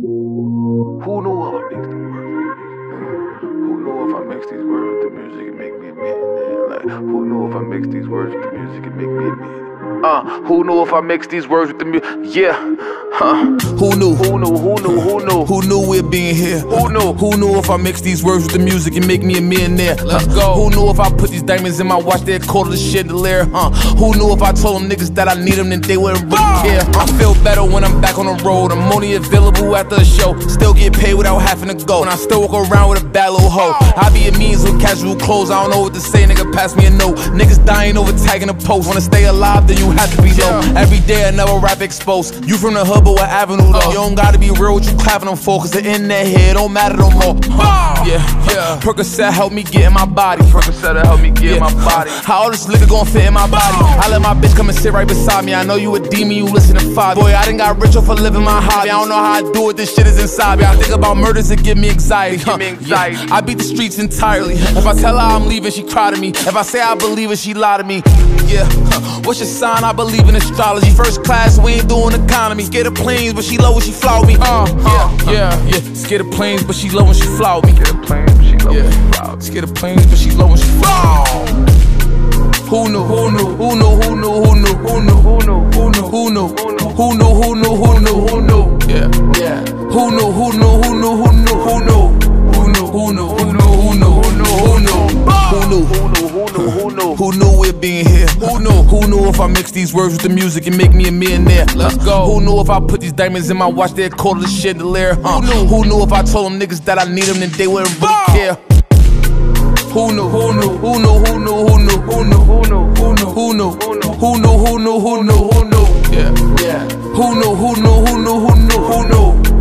Who knew if I mix these words? Who knew if I mix these words with the music and make me a millionaire? Like, who knew if I mix these words with the music and make me a millionaire? Who knew if I mix these words with the music? Yeah, Who knew? Who knew? Who knew? Who knew? Who knew we'd be in here? Who knew? Who knew if I mix these words with the music and make me a millionaire? Let's go. Who knew if I put these diamonds in my watch, they'd call the chandelier? Who knew if I told them niggas that I need them, then they wouldn't really care? I feel better when I'm back on the road. I'm only available after a show. Still get paid without having to go. And I still walk around with a bad little hoe. I be in meetings with casual clothes. I don't know what to say, nigga, pass me a note. Niggas dying over tagging a post. Wanna stay alive, then you have to be low. Every day another rap exposed. You from the hood, but what avenue though? You don't gotta be real what you clapping them for, cause the internet here don't matter no more. Yeah. Percocet help me get in my body. Percocet help me get in my body. How all this liquor gon' fit in my body? I let my bitch come and sit right beside me. I know you a demon, you listen to five. Boy, I done got rich off for living my hobby. I don't know how I do it, this shit is inside me. I think about murders that give me anxiety. anxiety. I beat the streets entirely. If I tell her I'm leaving, she cry to me. If I say I believe it, she lie to me. What's your sign? I believe in astrology. First class, we ain't doing economy. Scared of planes, but she low when she fly with me. Scared of planes, but she low when she fly with me. Scared of planes, but she low when she fly with me. Scared of planes, but she low when she fly. Who knew? Who knew? Who knew? Who knew? Who knew? Who knew? Who knew? Who knew? Who knew? Who knew? Who knew? Who knew? Who knew? Yeah. Who knew? Who knew? Who knew? Who knew? Who knew? Who knew? Who knew? Who knew? Who knew? Who knew? Who knew? Who knew? Who knew we'd be in here? Who knew? Who knew if I mix these words with the music and make me a millionaire? Let's go. Who knew if I put these diamonds in my watch, they'd call the chandelier? Who knew if I told them niggas that I need them, then they wouldn't really care? Who knew? Who knew? Who knew? Who knew? Who knew? Who knew? Who knew? Who knew? Who knew? Who knew? Who knew? Who knew? Who knew? Yeah. Who knew? Who knew? Who knew? Who knew? Who knew?